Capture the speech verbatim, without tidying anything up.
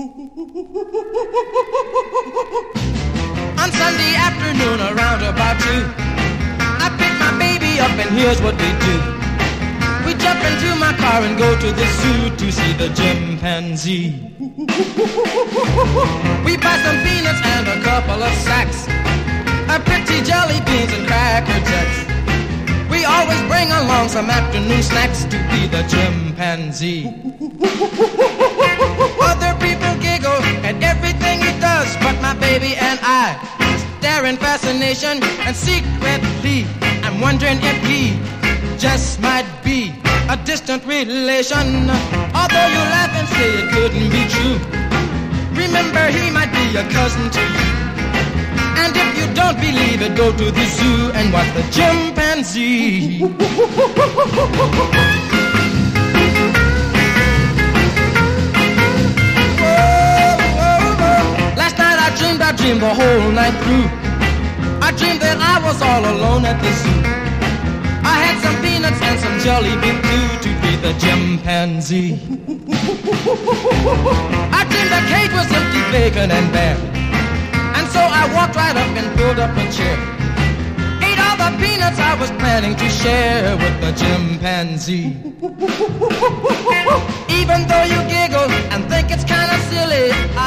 On Sunday afternoon around about two, I pick my baby up and here's what we do. We jump into my car and go to the zoo to see the chimpanzee. We buy some peanuts and a couple of sacks, a pretty jelly beans and cracker jacks. We always bring along some afternoon snacks to be the chimpanzee. Other people giggle at everything he does, but my baby and I stare in fascination, and secretly I'm wondering if he just might be a distant relation. Although you laugh and say it couldn't be true, remember he might be a cousin to you. And if you don't believe it, go to the zoo and watch the chimpanzee. I dreamed, I dreamed the whole night through. I dreamed that I was all alone at the zoo. I had some peanuts and some jelly bean too to be the chimpanzee. I dreamed the cage was empty, vacant and bare, and so I walked right up and pulled up a chair, ate all the peanuts I was planning to share with the chimpanzee. Even though you giggle and think it's kind of silly, I